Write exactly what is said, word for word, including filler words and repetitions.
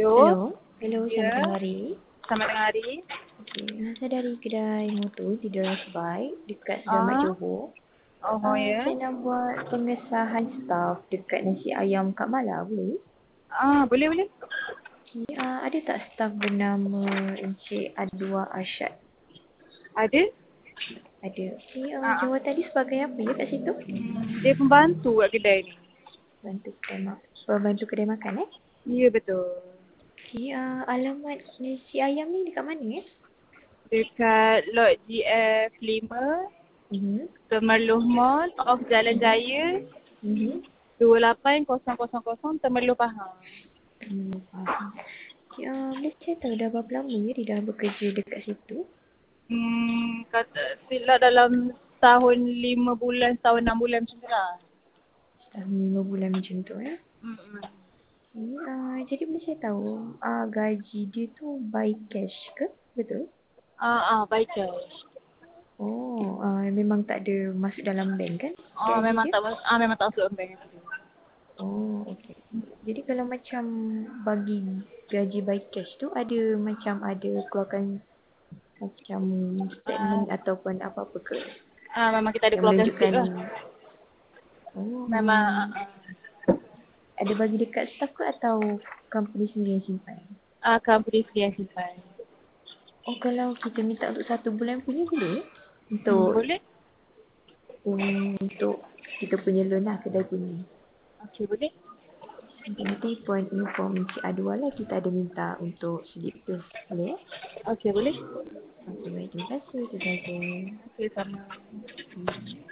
Hello. Hello. Hello, selamat Ya. tengah hari. Selamat tengah hari. Okey, uh, saya dari kedai motor di Deras Bike dekat Selamat Ah. Johor. Oh, Uh, ya. saya nak buat pengesahan staff dekat nasi ayam Kak Mala, boleh? Ah, boleh boleh. Okey, uh, ada tak staff bernama Encik Adwa Arsyad? Ada? Ada. Okey, uh, Ah. ah. jawatan dia sebagai apa ya kat situ? Dia pembantu kat kedai ni. Bantu kedai mak- Pembantu kedai makan eh? Ya, betul. Okey, uh, alamat nasi ayam ni dekat mana eh? Dekat Lot G F lima, Mhm. Temerloh Mall, off Jalan Jaya, Mhm. dua lapan kosong kosong kosong, Temerloh Pahang. Hmm, faham. Okay, uh, boleh saya tahu dah berapa lama ya dia dah bekerja dekat situ? Hmm, kata silap dalam tahun lima bulan, tahun enam bulan macam tu lah. Dah lima bulan macam tu eh. Hmm. Okay, uh, jadi boleh saya tahu uh, gaji dia tu by cash ke? Betul? Ah, ah, baik cash. Oh, uh, memang tak ada masuk dalam bank kan Ah, gaji memang dia? tak mas- ah memang tak masuk bank. Oh, okey. Jadi kalau macam bagi gaji by cash tu ada macam ada keluarkan macam Ah, statement ataupun apa-apa ke ah memang kita ada yang keluarkan slip menunjukkan lah. oh Memang ah, um, ah. ada bagi dekat staff ke atau company sendiri yang simpan? Ah, company fee yang simpan. Oh kalau kita minta untuk satu bulan punya boleh? Hmm, Untuk boleh? um, untuk kita punya loan lah kedai punya. Okey, boleh? Nanti point inform Encik Adwa lah kita ada minta untuk slip tu. Boleh eh? Okey, boleh? Okey baik, terima kasih. Itu saja. Okey, sama. Hmm.